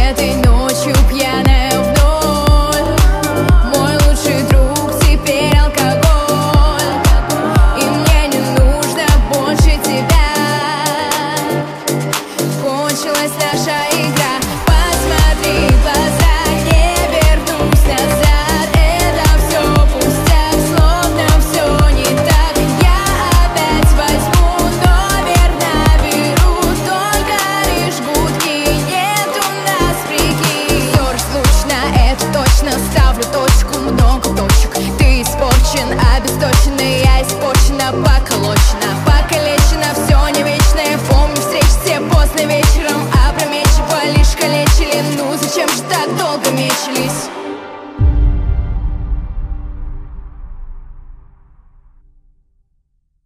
этой ночью пьяная вновь. Мой лучший друг теперь алкоголь, и мне не нужно больше тебя. Кончилась наша игра, посмотри.